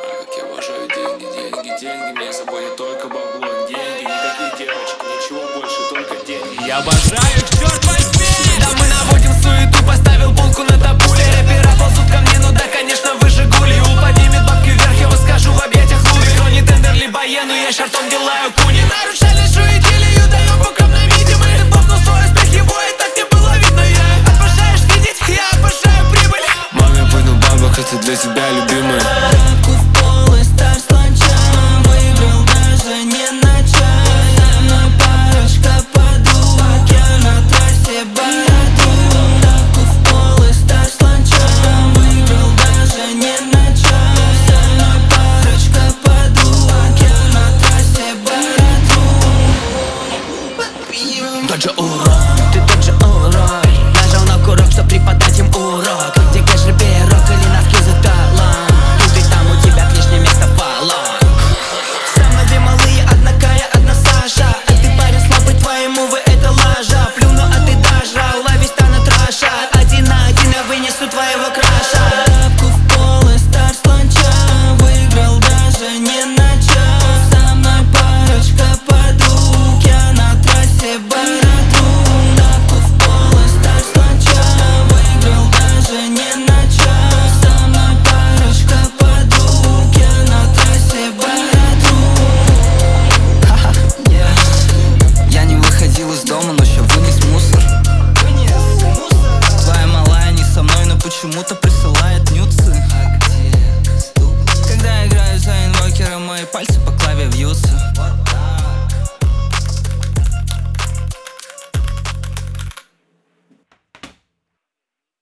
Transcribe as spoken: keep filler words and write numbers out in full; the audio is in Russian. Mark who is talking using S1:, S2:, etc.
S1: Ой, как я обожаю деньги, деньги, деньги. Меня заботит только бабло. Деньги, никаких девочек, ничего больше, только деньги. Я обожаю их, черт возьми.
S2: Да мы наводим суету, поставил булку на табуле. Рэпера ползут ко мне, ну да, конечно, вы Жигули. Ул поднимет бабки вверх, я выскажу в объятиях Луи. Крони тендер, либо ену, я шартом делаю куни. Нарушали идиллию, даем букам на видимый. Ты попнул свой успех, его и так не было видно. Я обожаешь видеть, я обожаю прибыль.
S1: Маме понял, бабок, это для тебя любимая.
S2: Бабку в пол и стар с ланча. Выиграл даже не на час. Со мной парочка подруг, я на трассе бороду. Бабку в пол и стар с ланча. Выиграл даже не на час. Со мной парочка подруг, я на трассе бороду. Тот же урок, ты тот же урок. Нажал на курок, чтоб преподать им урок. Где кэш, пирог или носки за талант. Тут и там у тебя лишнее место фалон. Со мной две малые, одна Кая, одна Саша. А ты парень слабый, твои мувы это лажа. Плюну, а ты даже ловись станут раша. Один на один я вынесу твоего краша. Бабку в пол и стар с ланча. Выиграл даже не на час. Со мной парочка подруг, я на трассе бороду. Бабку в пол и стар с ланча. Выиграл даже не на час. Со мной парочка подруг, я на трассе бороду. Я не выходил из дома, но ща вынес мусор. Твоя малая не со мной, но почему-то присылает